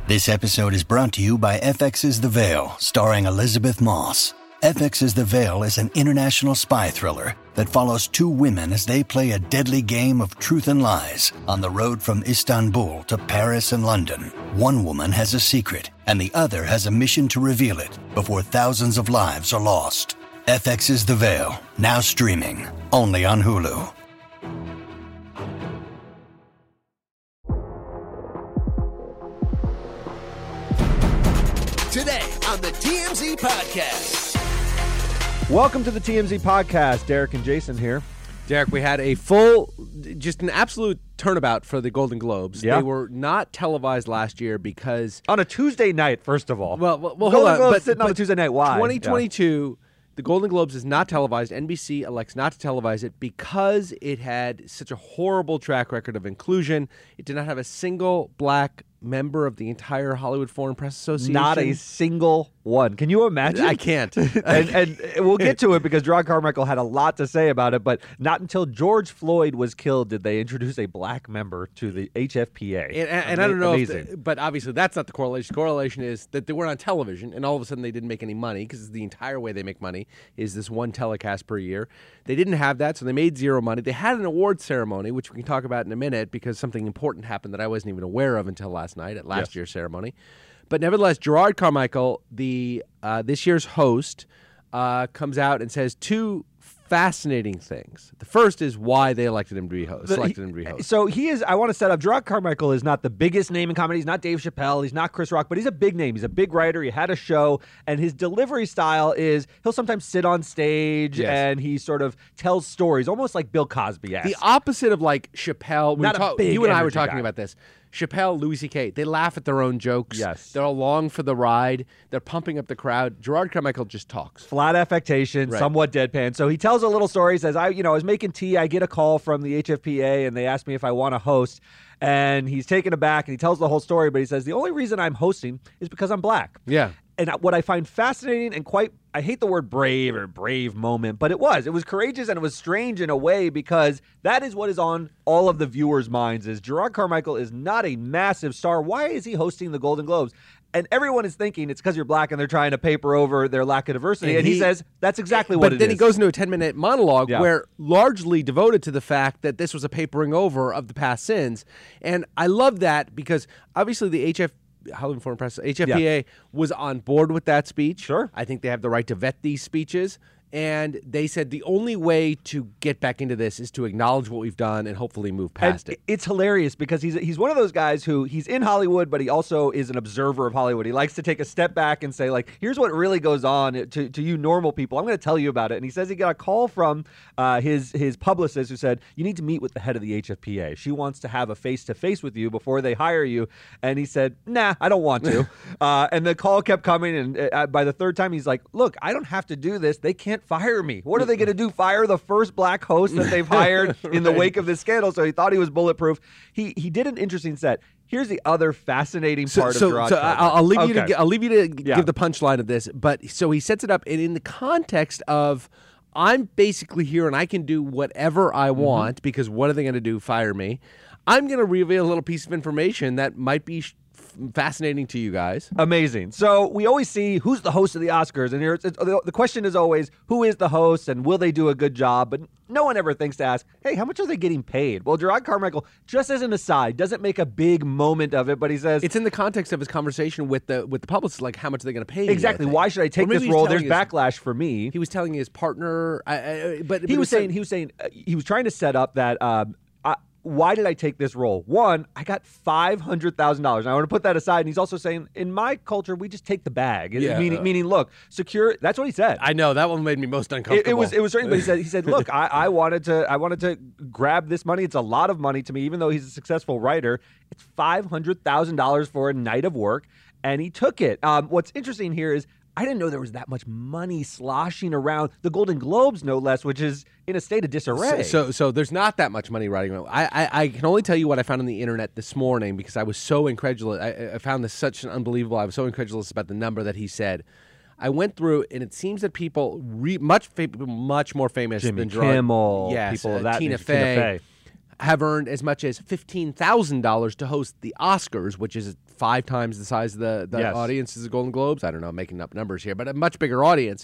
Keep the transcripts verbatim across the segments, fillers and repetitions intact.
This episode is brought to you by F X's The Veil, starring Elizabeth Moss. F X's The Veil is an international spy thriller that follows two women as they play a deadly game of truth and lies on the road from Istanbul to Paris and London. One woman has a secret, and the other has a mission to reveal it before thousands of lives are lost. F X's The Veil, now streaming, only on Hulu. Today on the T M Z Podcast. Welcome to the T M Z Podcast. Derek and Jason here. Derek, we had a full, just an absolute turnabout for the Golden Globes. Yeah. They were not televised last year because... On a Tuesday night, first of all. Well, well, well Golden hold on. Globes But, sitting but on a Tuesday night. Why? twenty twenty-two, yeah. The Golden Globes is not televised. N B C elects not to televise it because it had such a horrible track record of inclusion. It did not have a single black member of the entire Hollywood Foreign Press Association. Not a single one. Can you imagine? I can't. and, and we'll get to it because Gerard Carmichael had a lot to say about it, but not until George Floyd was killed did they introduce a black member to the H F P A. And, and, and I don't know, if Amazing. the, but obviously that's not the correlation. The correlation is that they weren't on television, and all of a sudden they didn't make any money because the entire way they make money is this one telecast per year. They didn't have that, so they made zero money. They had an award ceremony, which we can talk about in a minute because something important happened that I wasn't even aware of until last night at last Yes. year's ceremony. But nevertheless, Gerard Carmichael, the uh, this year's host, uh, comes out and says two fascinating things. The first is why they elected him to be host. The- selected him to be host. So he is, I want to set up, Gerard Carmichael is not the biggest name in comedy. He's not Dave Chappelle. He's not Chris Rock, but he's a big name. He's a big writer. He had a show, and his delivery style is he'll sometimes sit on stage Yes. and he sort of tells stories, almost like Bill Cosby-esque. The opposite of like Chappelle. we Not a talk- big You and I were energy talking guy. about this. Chappelle, Louis C K, they laugh at their own jokes. Yes. They're along for the ride. They're pumping up the crowd. Gerard Carmichael just talks. Flat affectation, Right. somewhat deadpan. So he tells a little story. He says, I, you know, I was making tea. I get a call from the H F P A, and they asked me if I want to host. And he's taken aback, and he tells the whole story. But he says, the only reason I'm hosting is because I'm black. Yeah. And what I find fascinating and quite, I hate the word brave or brave moment, but it was. It was courageous and it was strange in a way because that is what is on all of the viewers' minds is Gerard Carmichael is not a massive star. Why is he hosting the Golden Globes? And everyone is thinking it's because you're black and they're trying to paper over their lack of diversity. And And, he, he- says that's exactly But what it then is. he goes into a ten-minute monologue Yeah. where largely devoted to the fact that this was a papering over of the past sins. And I love that because obviously the H F Hollywood Foreign Press, H F P A, Yeah. was on board with that speech. Sure. I think they have the right to vet these speeches. And they said the only way to get back into this is to acknowledge what we've done and hopefully move past And it. It's hilarious because he's he's one of those guys who he's in Hollywood, but he also is an observer of Hollywood. He likes to take a step back and say, like, here's what really goes on to, to you normal people. I'm going to tell you about it. And he says he got a call from uh, his his publicist who said, you need to meet with the head of the H F P A. She wants to have a face-to-face with you before they hire you. And he said, nah, I don't want to. uh, and the call kept coming. And uh, by the third time, he's like, look, I don't have to do this. They can't fire me. What are they going to do? Fire the first black host that they've hired in the wake of this scandal? So he thought he was bulletproof. He he did an interesting set. Here's the other fascinating So, part so, of Gerard so Carmichael. I'll, I'll leave you to Okay. gi- I'll leave you to Yeah. give the punchline of this. But so he sets it up in, in the context of I'm basically here and I can do whatever I Mm-hmm. want because what are they going to do? Fire me? I'm going to reveal a little piece of information that might be sh- f- fascinating to you guys. Amazing. So we always see who's the host of the Oscars, and here it's, it's, the, the question is always who is the host and will they do a good job? But no one ever thinks to ask, hey, how much are they getting paid? Well, Gerard Carmichael, just as an aside, doesn't make a big moment of it, but he says It's in the context of his conversation with the with the publicist, like how much are they going to pay me? I exactly think. why should I Or take maybe this he's role? There's telling his- backlash for me. He was telling his partner, I, I, but but he it was saying he was saying uh, he was trying to set up that um, I, why did I take this role? One, I got five hundred thousand dollars. I want to put that aside. And he's also saying, in my culture, we just take the bag. Yeah. Meaning, meaning, look, secure. That's what he said. I know that one made me most It, uncomfortable. it was it was strange, but he said he said, look, I, I wanted to I wanted to grab this money. It's a lot of money to me, even though he's a successful writer. It's five hundred thousand dollars for a night of work, and he took it. Um, what's interesting here is I didn't know there was that much money sloshing around the Golden Globes, no less, which is in a state of disarray. So, so, so there's not that much money riding around. I, I, I can only tell you what I found on the internet this morning because I was so incredulous. I, I found this such an unbelievable. I was so incredulous about the number that he said. I went through, and it seems that people re, much fa- much more famous Jimmy than Gerard, Kimmel, yes, people uh, of that Tina nature, Fey, Tina Fey. have earned as much as fifteen thousand dollars to host the Oscars, which is five times the size of the, the Yes. audience as the Golden Globes. I don't know, I'm making up numbers here, but a much bigger audience.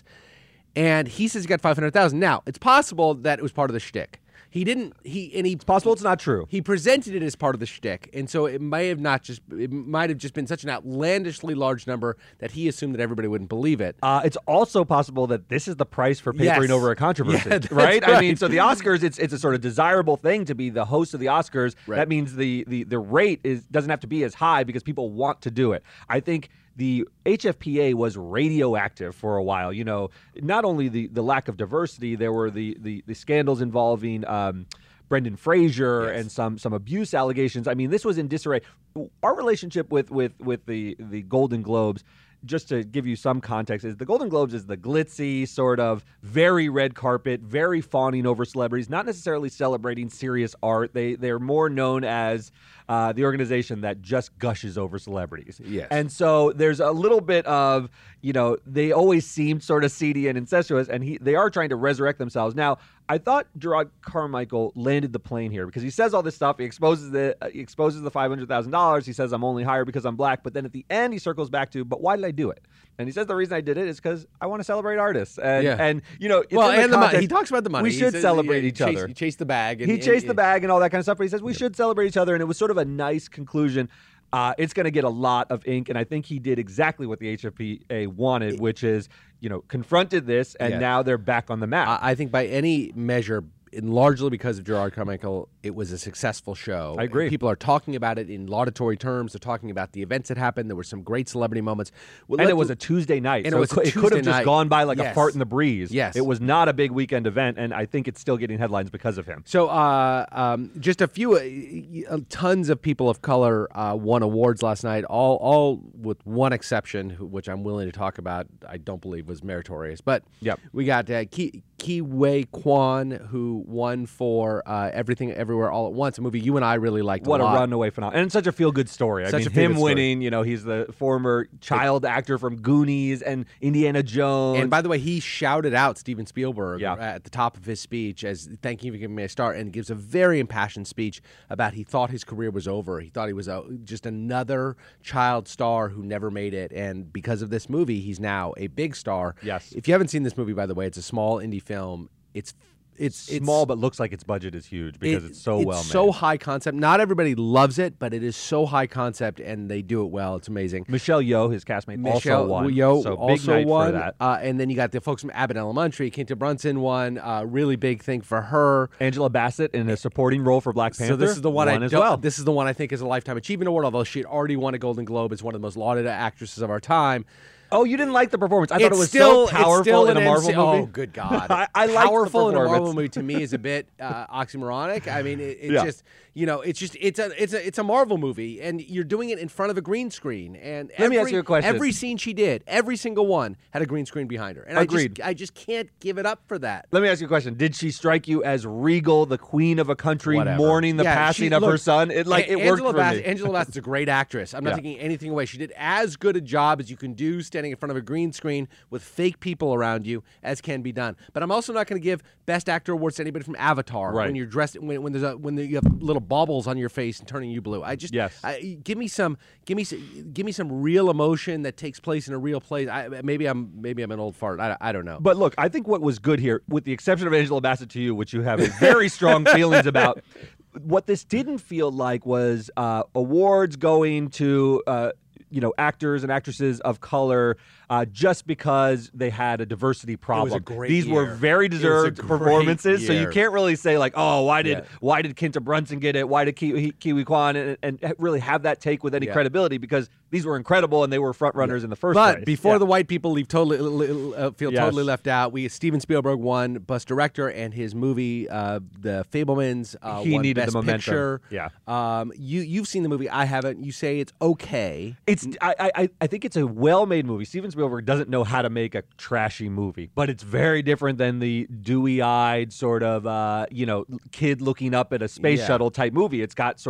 And he says he got five hundred thousand dollars. Now, it's possible that it was part of the shtick. He didn't. He and he. It's possible it's not true. He presented it as part of the shtick, and so it may have not just. It might have just been such an outlandishly large number that he assumed that everybody wouldn't believe it. Uh, it's also possible that this is the price for papering Yes. over a controversy, Yeah, that's right? I mean, right. so the Oscars, it's it's a sort of desirable thing to be the host of the Oscars. Right. That means the the the rate is doesn't have to be as high because people want to do it. I think the H F P A was radioactive for a while. You know, not only the, the lack of diversity, there were the the, the scandals involving um, Brendan Fraser Yes. and some some abuse allegations. I mean, this was in disarray. Our relationship with with with the the Golden Globes, just to give you some context, is the Golden Globes is the glitzy, sort of very red carpet, very fawning over celebrities, not necessarily celebrating serious art. They they're more known as uh, the organization that just gushes over celebrities. Yes. And so there's a little bit of, you know, they always seemed sort of seedy and incestuous, and he they are trying to resurrect themselves. Now, I thought Gerard Carmichael landed the plane here because he says all this stuff. He exposes the uh, he exposes the five hundred thousand dollars. He says, I'm only hired because I'm black. But then at the end, he circles back to, but why did I do it? And he says the reason I did it is because I want to celebrate artists. And, Yeah. and you know, it's Well, in the and the money. context- He talks about the money. We He should says, celebrate yeah, each chase, other. He chased the bag. And, He and- chased the and- bag and all that kind of stuff, but he says we should celebrate each other, and it was sort of a nice conclusion. Uh, it's going to get a lot of ink, and I think he did exactly what the H F P A wanted, which is, you know, confronted this, and Yeah. now they're back on the map. I I think by any measure, and largely because of Gerard Carmichael, it was a successful show. I agree. People are talking about it in laudatory terms. They're talking about the events that happened. There were some great celebrity moments. Well, and let- it was a Tuesday night, and so it was a could, it could Tuesday have just night. gone by like a Yes. fart in the breeze. Yes. It was not a big weekend event, and I think it's still getting headlines because of him. So, uh, um, just a few, uh, tons of people of color uh, won awards last night, all, all with one exception, who- which I'm willing to talk about. I don't believe was meritorious, but Yep. we got uh, Ki Ki Wei Kwan, who won for uh, Everything Everywhere All at Once, a movie you and I really liked. What a a lot. runaway phenomenon. And such a feel-good story. I Such mean, a feel-good him story. winning, you know, he's the former child actor from Goonies and Indiana Jones. And by the way, he shouted out Steven Spielberg Yeah. at the top of his speech as thanking you for giving me a start, and gives a very impassioned speech about he thought his career was over. He thought he was a, just another child star who never made it, and because of this movie, he's now a big star. Yes. If you haven't seen this movie, by the way, it's a small indie film. It's it's it's small, but looks like its budget is huge because it- it's so well made. so high concept. Not everybody loves it, but it is so high concept, and they do it well. It's amazing. Michelle Yeoh, his castmate, Michelle also won. Yeoh so big also night won, for that. Uh, and then you got the folks from Abbott Elementary. Quinta Brunson won. Uh, really big thing for her. Angela Bassett in a supporting role for Black Panther. So this is the one won I as don't- well. This is the one I think is a Lifetime Achievement Award. Although she had already won a Golden Globe as one of the most lauded actresses of our time. Oh, you didn't like the performance? I thought It's it was still, so powerful it's still in a an Marvel M C movie. Oh, good God! I, I liked the Powerful in a Marvel performance. movie to me is a bit uh, oxymoronic. I mean, it, it's Yeah. just you know, it's just it's a it's a it's a Marvel movie, and you're doing it in front of a green screen. And Let me every, ask you a question. Every scene she did, every single one, had a green screen behind her, and Agreed. I just I just can't give it up for that. Let me ask you a question. Did she strike you as regal, the queen of a country, Whatever. mourning the Yeah, passing she- of her look, son? It like A- it Angela worked for Bassett, me. Angela Bassett's a great actress. I'm not Yeah. taking anything away. She did as good a job as you can do standing in front of a green screen with fake people around you as can be done. But I'm also not going to give Best Actor awards to anybody from Avatar Right. when you're dressed when, when there's a when you have little baubles on your face and turning you blue. I just Yes. I, give me some give me some, give me some real emotion that takes place in a real place. I, maybe I'm maybe I'm an old fart. I, I don't know. But look, I think what was good here, with the exception of Angela Bassett to you, which you have very strong feelings about, what this didn't feel like was uh, awards going to uh, you know actors and actresses of color uh, just because they had a diversity problem. great These were year. very It was a deserved great performances, so you year. can't really say like, oh, why did Yeah. why did Quinta Brunson get it? Why did Ki- Kiwi Kwan and, and really have that take with any Yeah. credibility, because these were incredible and they were front runners in the first But place. before Yeah. the white people leave totally uh, feel Yes. totally left out, we Steven Spielberg won Best Director, and his movie uh, The Fabelmans uh, He won needed the Best momentum. Picture. Yeah. Um, you you've seen the movie. I haven't. You say it's okay. It's I, I I think it's a well-made movie. Steven Spielberg doesn't know how to make a trashy movie, but it's very different than the dewy-eyed sort of uh, you know kid looking up at a space Yeah. shuttle type movie. It's got sort of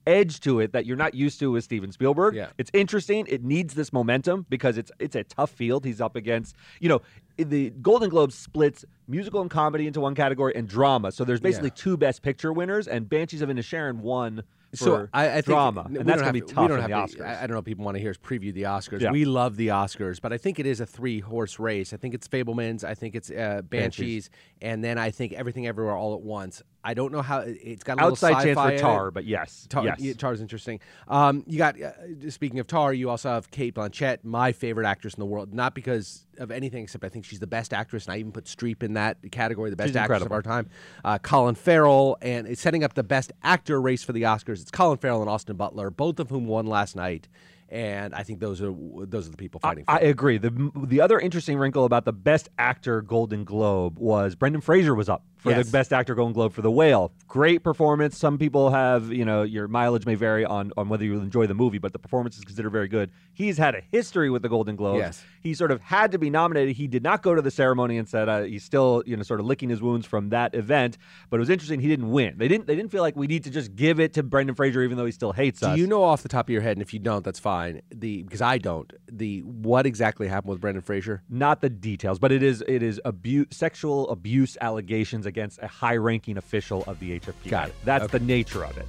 edge to it that you're not used to with Steven Spielberg. Yeah. It's interesting. It needs this momentum because it's it's a tough field he's up against. You know, the Golden Globes splits musical and comedy into one category and drama. So there's basically Yeah. two Best Picture winners, and Banshees of Inisherin won for So I, I think drama, we and don't that's going have to be we tough don't in the have Oscars. to- I I don't know if people want to hear us preview the Oscars. Yeah. We love the Oscars, but I think it is a three-horse race. I think it's Fabelmans, I think it's uh, Banshees, Banshees. and then I think Everything Everywhere All at Once. I don't know how it's got a little Outside chance sci-fi for in Tar, it. but yes, Tar, yes. yeah, Tar's interesting. Um, you got uh, speaking of Tar, you also have Kate Blanchett, my favorite actress in the world. Not because of anything, except I think she's the best actress, and I even put Streep in that category, the best She's actress incredible. of our time. Uh, Colin Farrell, and it's setting up the best actor race for the Oscars. It's Colin Farrell and Austin Butler, both of whom won last night. And I think those are those are the people fighting for I it. agree. The the other interesting wrinkle about the Best Actor Golden Globe was Brendan Fraser was up for Yes. the Best Actor Golden Globe for The Whale. Great performance. Some people have, you know, your mileage may vary on, on whether you enjoy the movie, but the performance is considered very good. He's had a history with the Golden Globes. Yes. He sort of had to be nominated. He did not go to the ceremony and said uh, he's still, you know, sort of licking his wounds from that event. But it was interesting. He didn't win. They didn't. They didn't feel like we need to just give it to Brendan Fraser, even though he still hates Do us. you know off the top of your head, and if you don't, that's fine. The because I don't. The what exactly happened with Brendan Fraser? Not the details, but it is it is abuse, sexual abuse allegations against a high-ranking official of the H F P. Got it. That's Okay. the nature of it.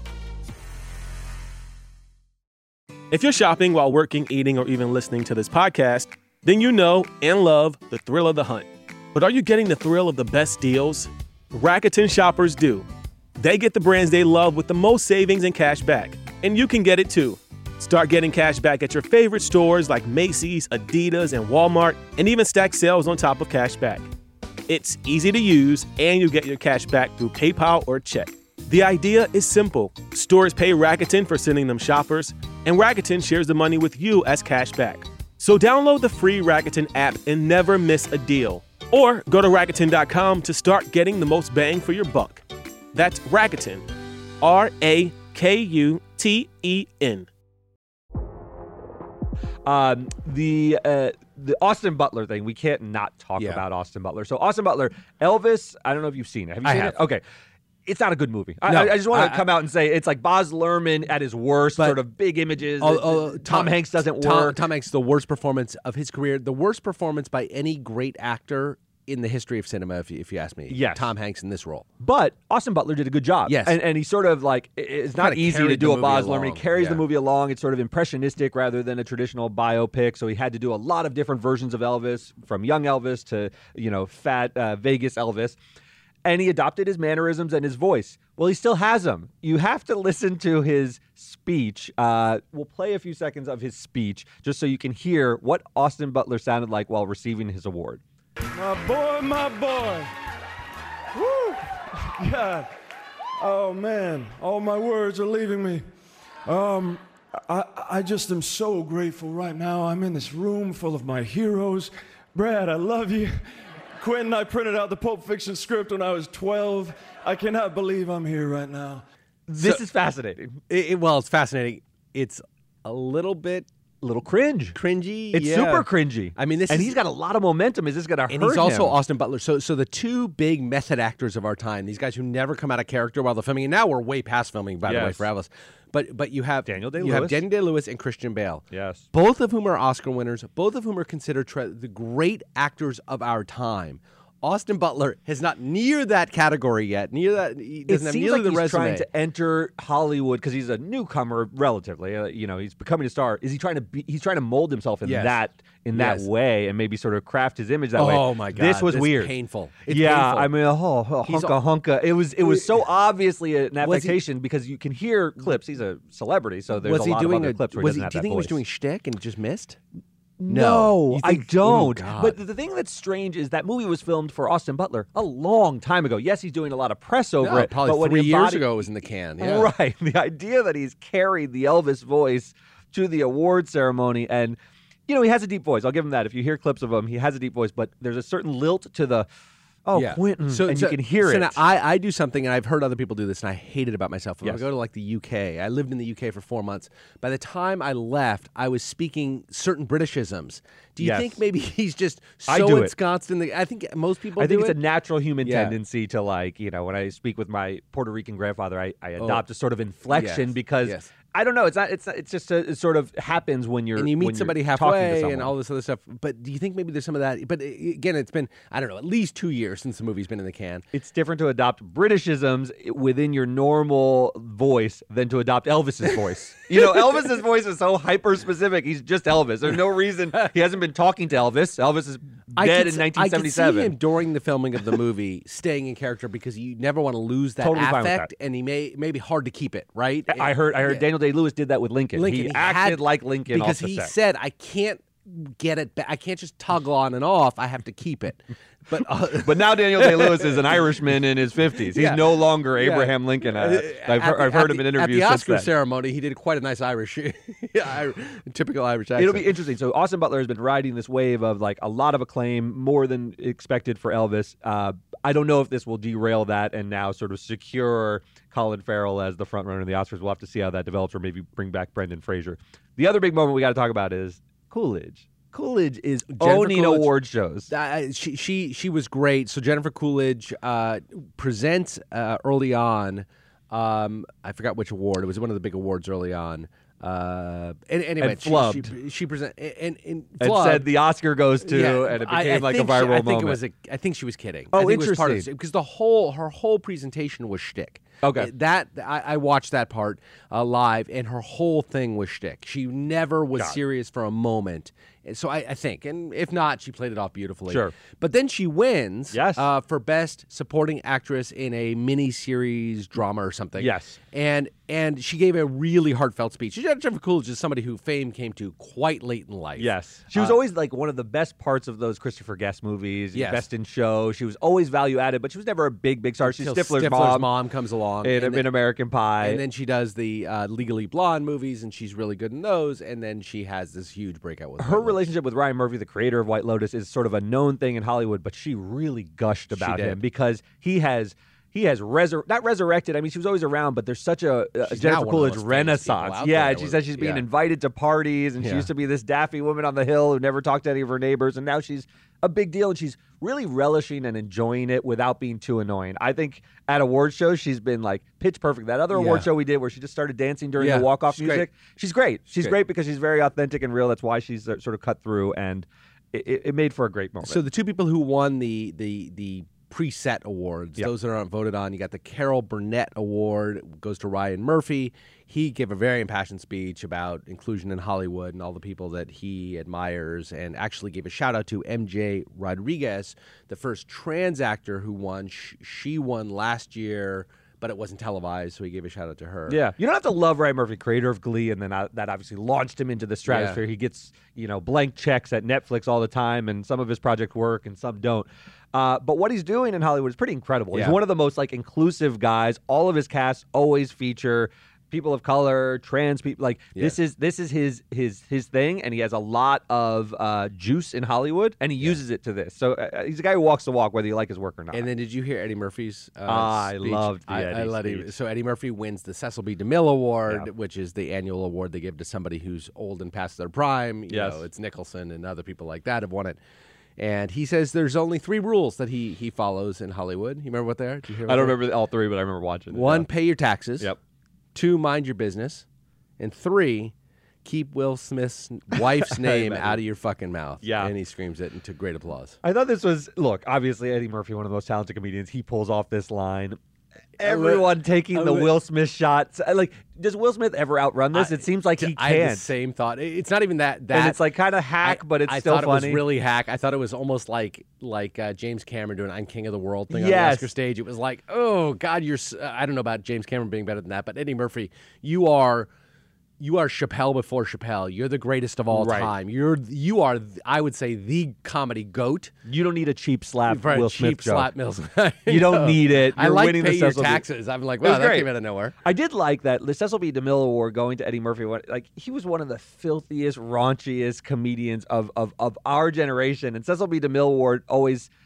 If you're shopping while working, eating, or even listening to this podcast, then you know and love the thrill of the hunt. But are you getting the thrill of the best deals? Rakuten shoppers do. They get the brands they love with the most savings and cash back. And you can get it too. Start getting cash back at your favorite stores like Macy's, Adidas, and Walmart, and even stack sales on top of cash back. It's easy to use, and you get your cash back through PayPal or check. The idea is simple. Stores pay Rakuten for sending them shoppers, and Rakuten shares the money with you as cash back. So download the free Rakuten app and never miss a deal. Or go to Rakuten dot com to start getting the most bang for your buck. That's Rakuten. R A K U T E N. Um, the uh, the Austin Butler thing, we can't not talk Yeah. about Austin Butler. So Austin Butler, Elvis, I don't know if you've seen it. Have you I seen have. it? Okay. It's not a good movie. I, No, I, I just want I- to come out and say it's like Baz Luhrmann at his worst, But- sort of big images. Oh, It- oh, Tom, Hanks doesn't Tom, work. Tom Hanks, the worst performance of his career, the worst performance by any great actor in the history of cinema, if you, if you ask me. Yes. Tom Hanks in this role. But Austin Butler did a good job. Yes. And, and he sort of like, it- it's not Kinda easy to carried do the a Baz movie Luhrmann. He along. carries the Yeah. movie along. It's sort of impressionistic rather than a traditional biopic. So he had to do a lot of different versions of Elvis, from young Elvis to, you know, fat uh, Vegas Elvis. And he adopted his mannerisms and his voice. Well, he still has them. You have to listen to his speech. Uh, we'll play a few seconds of his speech just so you can hear what Austin Butler sounded like while receiving his award. My boy, my boy. Woo! God. Oh, man. All my words are leaving me. Um, I, I just am so grateful right now. I'm in this room full of my heroes. Brad, I love you. Quentin, I printed out the Pulp Fiction script when I was twelve. I cannot believe I'm here right now. This So- is fascinating. It, it- well, it's fascinating. It's a little bit A little cringe. cringy. It's yeah. super cringy. I mean, this and is- he's got a lot of momentum. Is this going to hurt And he's also him? Austin Butler. So, so the two big method actors of our time, these guys who never come out of character while they're filming, and now we're way past filming, by the way, Yes. for Elvis. But but you have Daniel You have Day-Lewis. Daniel Day-Lewis and Christian Bale. Yes. Both of whom are Oscar winners. Both of whom are considered tre- the great actors of our time. Austin Butler is not near that category yet. Near that, he It doesn't have seems nearly like the he's resume. trying to enter Hollywood because he's a newcomer, relatively. Uh, you know, he's becoming a star. Is he trying to be? He's trying to mold himself in Yes. that in that Yes. way and maybe sort of craft his image that way. Oh my God, this was this is weird, painful. It's yeah, painful. I mean, oh, oh He's hunka hunka. It was it was so obviously an Was he- affectation because you can hear clips. He's a celebrity, so there's was a he lot doing of other a? clips where Was he he? doesn't Do you have think that he was voice. doing shtick and just missed? No, You I think- don't. oh, God. but the, the thing that's strange is that movie was filmed for Austin Butler a long time ago. Yes, he's doing a lot of press over No, it. probably but when three he years embodied- ago it was in the can. Yeah. Right. The idea that he's carried the Elvis voice to the award ceremony, and you know he has a deep voice. I'll give him that. If you hear clips of him, he has a deep voice, but there's a certain lilt to the oh, Yeah. Quentin, So, and so- you can hear so it. now I, I do something, and I've heard other people do this, and I hate it about myself. When Yes. I go to like the U K, I lived in the U K for four months. By the time I left, I was speaking certain Britishisms. Do you Yes. think maybe he's just I so do it. ensconced in the? I think most people. I think do it's it. a natural human Yeah. tendency to like, you know, when I speak with my Puerto Rican grandfather, I, I adopt a sort of inflection Yes. because Yes. I don't know. It's not. It's not, it's just a, it sort of happens when you're and you when meet you're somebody talking to halfway someone. and all this other stuff. But do you think maybe there's some of that? But uh, again, it's been I don't know at least two years since the movie's been in the can. It's different to adopt Britishisms within your normal voice than to adopt Elvis's voice. You know, Elvis's voice is so hyper specific. He's just Elvis. There's no reason he hasn't been talking to Elvis. Elvis is I dead could in s- nineteen seventy-seven. I could see him during the filming of the movie staying in character because you never want to lose that Totally fine with affect, that. and he may may be hard to keep it right. I heard. I heard Yeah. Daniel Day-Lewis did that with Lincoln. Lincoln he, he acted had- like Lincoln because off the he set. said, "I can't get it back. I can't just toggle on and off. I have to keep it." But uh, But now Daniel Day-Lewis is an Irishman in his fifties. He's Yeah. no longer Yeah. Abraham Lincoln. Uh, At I've, heard, the- I've heard at him in the- interviews at the since Oscar then. ceremony. He did quite a nice Irish, Ir- typical Irish accent. It'll be interesting. So Austin Butler has been riding this wave of like a lot of acclaim, more than expected for Elvis. Uh, I don't know if this will derail that and now sort of secure Colin Farrell as the front runner in the Oscars. We'll have to see how that develops, or maybe bring back Brendan Fraser. The other big moment we got to talk about is Coolidge. Coolidge is Jennifer owning Coolidge. award shows. Uh, she she she was great. So Jennifer Coolidge uh, presents uh, early on. Um, I forgot which award. It was one of the big awards early on. Uh, and, anyway, And she, flubbed. She, she present and, and, And flubbed. said the Oscar goes to, Yeah, and it I- became I like a think she- viral I think moment. it was. A, I think she was kidding. Oh, I think It was part of interesting. because the whole her whole presentation was shtick. Okay. that I, I watched that part uh, live, and her whole thing was shtick. She never was Got it. serious for a moment. And so I, I think, and if not, she played it off beautifully. Sure. But then she wins. Yes. Uh, for best supporting actress in a mini-series drama or something. Yes. And and she gave a really heartfelt speech. Jennifer Coolidge is somebody who fame came to quite late in life. Yes. She was Uh, always like one of the best parts of those Christopher Guest movies, Yes. Best in Show. She was always value added, but she was never a big, big star. She's Till Stifler's, mom, mom comes along. in, and in then- American Pie. And then she does the uh, Legally Blonde movies, and she's really good in those. And then she has this huge breakout with her White Lotus. relationship with Ryan Murphy, the creator of White Lotus, is sort of a known thing in Hollywood, but she really gushed about did. him because he has he has resur- not resurrected. I mean, she was always around, but there's such a, a She's Jennifer now one of the Coolidge most famous renaissance. people out Yeah, there and she with- says she's being yeah. invited to parties, and she Yeah. used to be this daffy woman on the hill who never talked to any of her neighbors, and now she's a big deal, and she's really relishing and enjoying it without being too annoying. I think at award shows she's been like pitch perfect. That other award Yeah. show we did where she just started dancing during Yeah, the walk off she's great. music, she's great. She's great. great because she's very authentic and real. That's why she's uh, sort of cut through, and it, it made for a great moment. So the two people who won the the the preset awards, Yep. those that aren't voted on, you got the Carol Burnett Award goes to Ryan Murphy. He gave a very impassioned speech about inclusion in Hollywood and all the people that he admires, and actually gave a shout out to M J Rodriguez, the first trans actor who won. Sh- she won last year, but it wasn't televised, so he gave a shout out to her. Yeah, you don't have to love Ryan Murphy, creator of Glee, and then uh, that obviously launched him into the stratosphere. Yeah. He gets you know blank checks at Netflix all the time, and some of his projects work and some don't. Uh, but what he's doing in Hollywood is pretty incredible. Yeah. He's one of the most like inclusive guys. All of his casts always feature people of color, trans people. Like this is this is his his his thing, and he has a lot of uh, juice in Hollywood, and he uses it to this. So uh, he's a guy who walks the walk, whether you like his work or not. And then did you hear Eddie Murphy's uh, Ah, I speech? loved the I, Eddie I loved speech. it. So Eddie Murphy wins the Cecil B. DeMille Award, Yeah. which is the annual award they give to somebody who's old and past their prime. You Yes. know, it's Nicholson and other people like that have won it. And he says there's only three rules that he he follows in Hollywood. You remember what they are? Did you hear I what don't they are? remember all three, but I remember watching it. One, Yeah. pay your taxes. Yep. Two, mind your business. And three, keep Will Smith's wife's name imagine. out of your fucking mouth. Yeah. And he screams it into great applause. I thought this was look. Obviously, Eddie Murphy, one of the most talented comedians, he pulls off this line. Everyone taking I the li- Will Smith shot. Like, does Will Smith ever outrun this? I- it seems like he I had the can't. same thought. It- It's not even that. that And it's like kind of hack, I- but it's I still thought funny. it was really hack. I thought it was almost like like uh, James Cameron doing "I'm King of the World" thing on Yes. the Oscar stage. It was like, oh God, you're. s- uh, I don't know about James Cameron being better than that, but Eddie Murphy, you are. You are Chappelle before Chappelle. You're the greatest of all Right. time. You're you are I would say the comedy goat. You don't need a cheap slap Right, Will cheap Smith joke. slap Mills. You don't need it. I You're like winning pay the your Cecil B. taxes. I'm like, It was wow, that great. came out of nowhere. I did like that the Cecil B. DeMille Award going to Eddie Murphy. What- Like he was one of the filthiest, raunchiest comedians of of of our generation. And Cecil B. DeMille Award always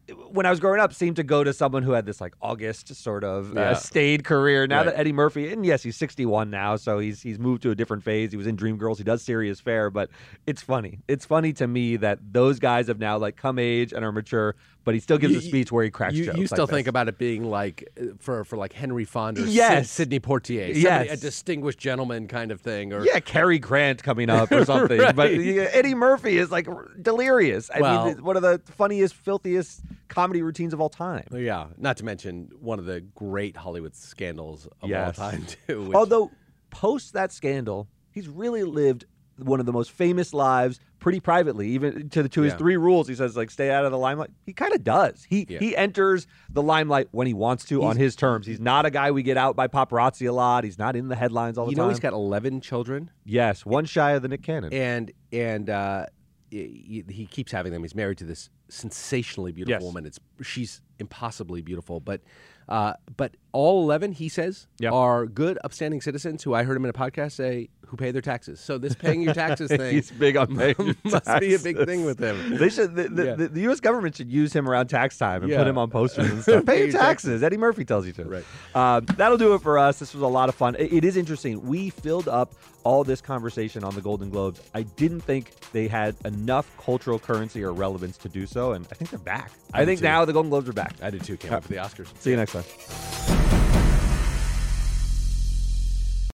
when I was growing up, seemed to go to someone who had this like August sort of Yeah. uh, staid career. Now Right. that Eddie Murphy, and yes, he's sixty-one now, so he's he's moved to a different phase. He was in Dreamgirls. He does Serious Fair, but it's funny. It's funny to me that those guys have now like come age and are mature, but he still gives You- a speech where he cracks You, jokes. you like still this. think about it being like uh, for for like Henry Fonda, or Yes. Sid, Sidney Poitier, somebody, Yes. a distinguished gentleman kind of thing, or Yeah, Cary Grant coming up or something. Right. But yeah, Eddie Murphy is like delirious. I Well- mean, it's one of the funniest, filthiest comedy routines of all time. yeah, not to mention one of the great Hollywood scandals of Yes. all time too. which- Although, post that scandal, he's really lived one of the most famous lives pretty privately. Even to, the, to his Yeah. three rules, he says, like, stay out of the limelight. He kind of does. He Yeah. he enters the limelight when he wants to on his terms. He's not a guy we get out by paparazzi a lot. He's not in the headlines all the you time. know he's got eleven children, yes, one shy of the Nick Cannon. and and uh, he, he keeps having them. He's married to this sensationally beautiful Yes. woman. It's she's impossibly beautiful, but uh, but all eleven, he says, Yep. are good, upstanding citizens who I heard him in a podcast say who pay their taxes. So this paying your taxes thing He's big on paying your must be a big taxes. thing with him. They should. The, the, Yeah. the, the U S government should use him around tax time and Yeah. put him on posters and stuff. Pay Pay your your taxes. Eddie Murphy tells you to. Right. Um, that'll do it for us. This was a lot of fun. It, it is interesting. We filled up all this conversation on the Golden Globes. I didn't think they had enough cultural currency or relevance to do so, and I think they're back. I, do think too. now the Golden Globes are back. I did too. Can't wait for the Oscars. See you next time.